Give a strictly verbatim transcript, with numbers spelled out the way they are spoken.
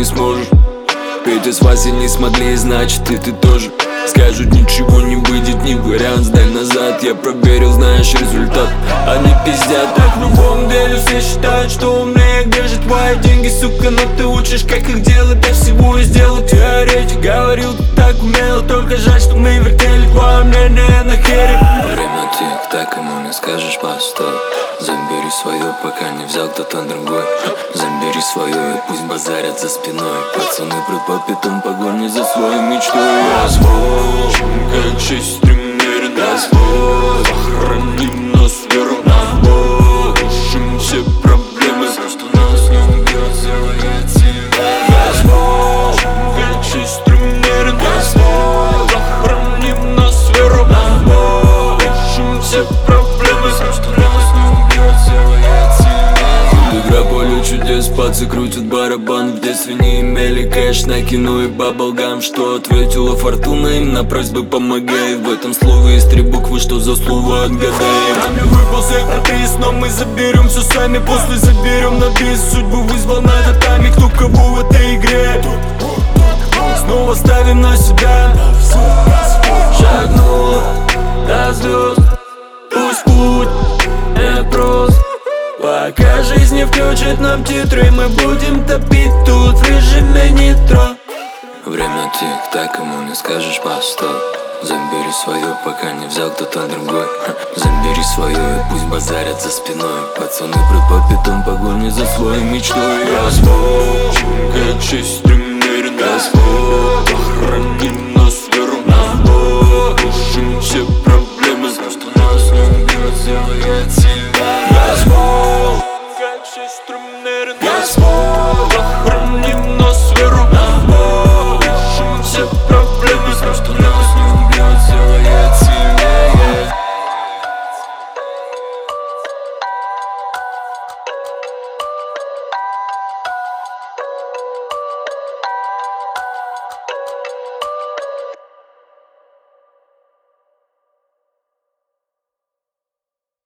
сможешь. Петя с Васей не смогли, значит и ты тоже. Скажут, ничего не выйдет, не вариант, сдай назад. Я проверил, знаешь результат. Они пиздят, так в любом деле все считают, что умнее. Где же твои деньги, сука, но ты учишь, как их делать. Я всего и сделал теоретик, говорил, ты так умел. Только жаль, что мы вертели твое мнение на хере. Время тик-так, ему не скажешь постой. Забери свое, пока не взял кто-то другой. Забери свое и пусть базарят за спиной. Пацаны прут по пятам, погони за своей мечтой. Возможен, как жизнь стремнее нас Бог. Охраним нас веру на Бог. Решим все проблемы, все, что нас не убьет, сделает себя. Возможен, как жизнь стремнее нас Бог. Охраним нас веру на Бог. Решим все проблемы, все, что нас не убьет, сделает себя. Тут игра поле чудес, пацы крутят барабан. В детстве не имели кэш на кино и баблгам. Что ответила фортуна им на просьбы помогай. В этом слове есть три буквы, что за слово отгадай. Нами выпал сектор-приз, но мы заберем все сами. После заберем на бис, судьбу вызвал над татами. Кто кого в этой игре снова ставим на себя. Шагнула до звезд, пусть путь не прост. Пока жизнь не включит нам титры, мы будем топить тут в режиме нитро. Время тик-так, ему не скажешь постой. Забери свое, пока не взял кто-то другой. Забери свое и пусть базарят за спиной. Пацаны прут по пятам, погони за своей мечтой. Возможен, как жизнь стремнее нас Бог.